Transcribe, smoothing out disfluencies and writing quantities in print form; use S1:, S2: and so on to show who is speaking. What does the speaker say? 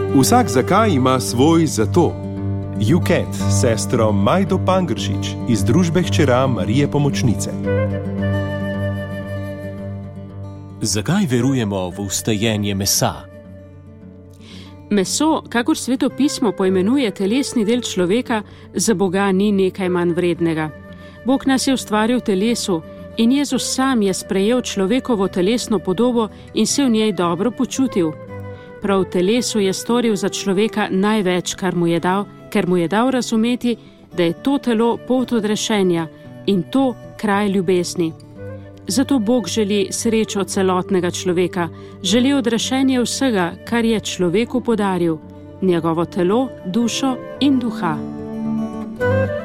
S1: Vsak zakaj ima svoj zato. UCAT, sestro Majdo Pangršič iz družbe hčera Marije Pomočnice.
S2: Zakaj verujemo v vstajenje mesa?
S3: Meso, kakor Sveto pismo poimenuje telesni del človeka, za Boga ni nekaj manj vrednega. Bog nas je ustvaril v telesu in Jezus sam je sprejel človekovo telesno podobo in se v njej dobro počutil. Prav v telesu je storil za človeka največ, ker mu je dal razumeti, da je to telo pot odrešenja in to kraj ljubezni. Zato Bog želi srečo celotnega človeka, želi odrešenje vsega, kar je človeku podaril, njegovo telo, dušo in duha.